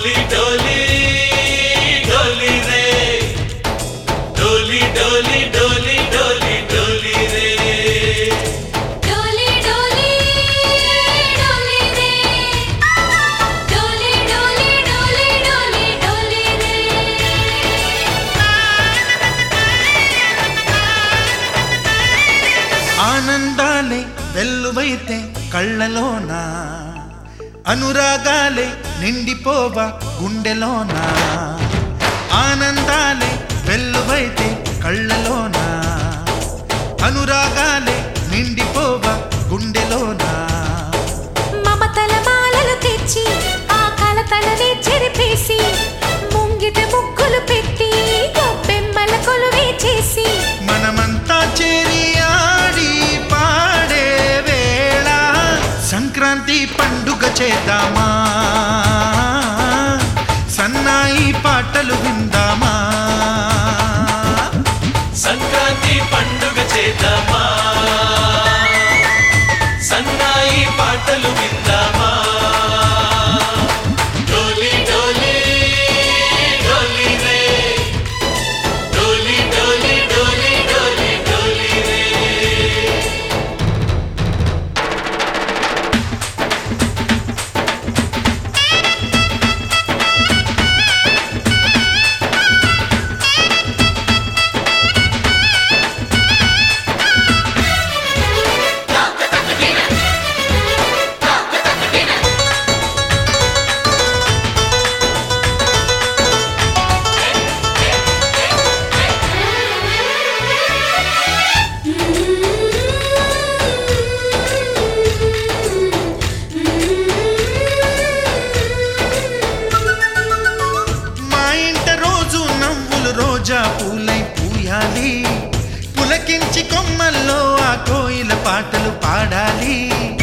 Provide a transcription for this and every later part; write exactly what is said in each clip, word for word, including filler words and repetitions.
डोली डोली डोली रे डोली डोली डोली डोली डोली रे डोली डोली डोली रे डोली डोली डोली डोली डोली रे ఆనందాలే వెల్లువైతే కళ్ళలోనా అనురాగాలే నిండిపోవా గుండెలోనా ఆనందాలే వెల్లువైతే కళ్ళలోనా అనురాగాలే నిండిపోవా గుండెలోనా మమతల మాలలు తెచ్చి ఆ కలతలనే చెరిపేసి ముంగిట ముగ్గులు పెట్టి గొప్పెమ్మల కొలువే చేసి మనమంతా చేరి ఆడి పాడే వేళ సంక్రాంతి పండుగ చేద్దామా సన్నాయి పాటలు విందామా సంక్రాంతి పండుగ చేద్దామా సన్నాయి పాటలు విందామా డోలి డోలి డోలి రే డోలి డోలి డోలి డోలి డోలి రే మా ఇంట రోజు నవ్వులు రోజా పూలై పూయాలి పులకించి కొమ్మల్లో ఆ కోయిల పాటలు పాడాలి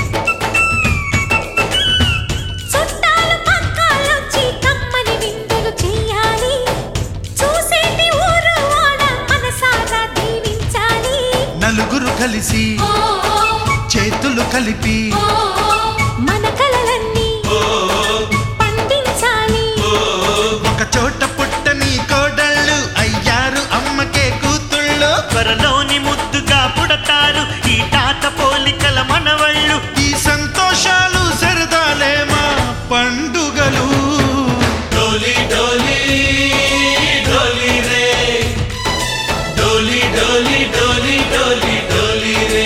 చుట్టాలు పక్కాలొచ్చి కమ్మని విందులు చెయ్యాలి చూసేటి ఊరు వాడ మనసారా దీవించాలి నలుగురు కలిసి చేతులు కలిపి మన కలలన్నీ పండించాలి ఒక చోట పుట్టని కోడళ్ళు అయ్యారు అమ్మకే కూతుళ్ళు త్వరలోని ముద్దుగా పుడతారు ఈ తాత పోలికల మనవళ్ళు ఈ సంతోషాలు సరదాలే మా పండుగలు डोली डोली डोली रे डोली डोली डोली डोली डोली रे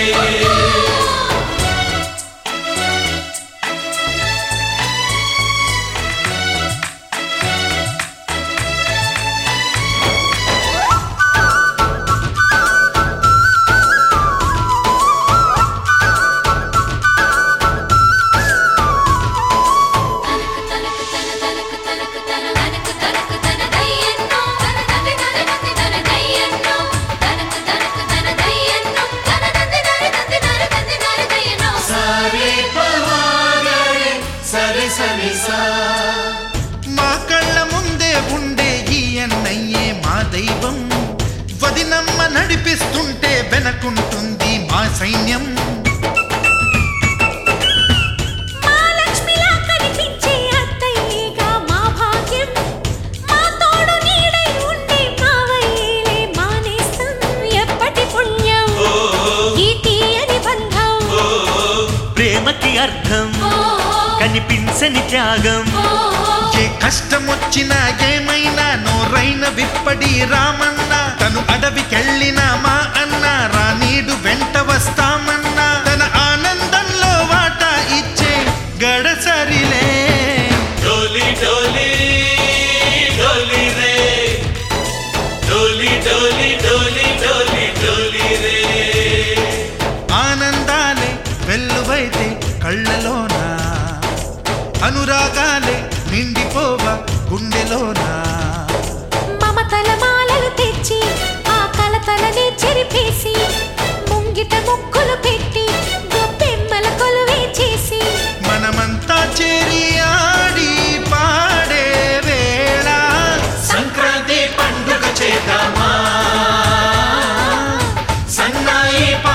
सारे पवारे सरे सरे सा మా కళ్ళ ముందే ఉండే ఈ అన్నయ్యే మా దైవం వదినమ్మ నడిపిస్తుంటే వెనకుంటుంది మా సైన్యం మా లక్ష్మిలా కనిపించే అత్తయ్యేగా మా భాగ్యం మా తోడు నీడై ఉండే మావయ్యేలే మా నేస్తం ఎప్పటి పుణ్యం ఈ తీయని బంధం ప్రేమకి అర్థం కనిపించని త్యాగం ఏ కష్టం వచ్చినా ఏమైనా నోరైన విప్పడి రామన్న తను అడవికెళ్ళిన మా అన్న రానీడు వెంట వస్తామన్నా తన ఆనందంలో వాటా ఇచ్చే గడసరిలే डोली डोली डोली रे डोली डोली डोली डोली डोली रे ఆనందాలే వెల్లువైతే కళ్ళలోనా అనురాగాలే నిండిపోవా గుండెలోనా మమతల మాలలు తెచ్చి ఆ కలతలనే చెరిపేసి ముంగిట ముగ్గులు పెట్టి గొప్పెమ్మల కొలువే చేసి మనమంతా చేరి ఆడి పాడే వేళ సంక్రాంతి పండుగ చేద్దామా సన్నాయి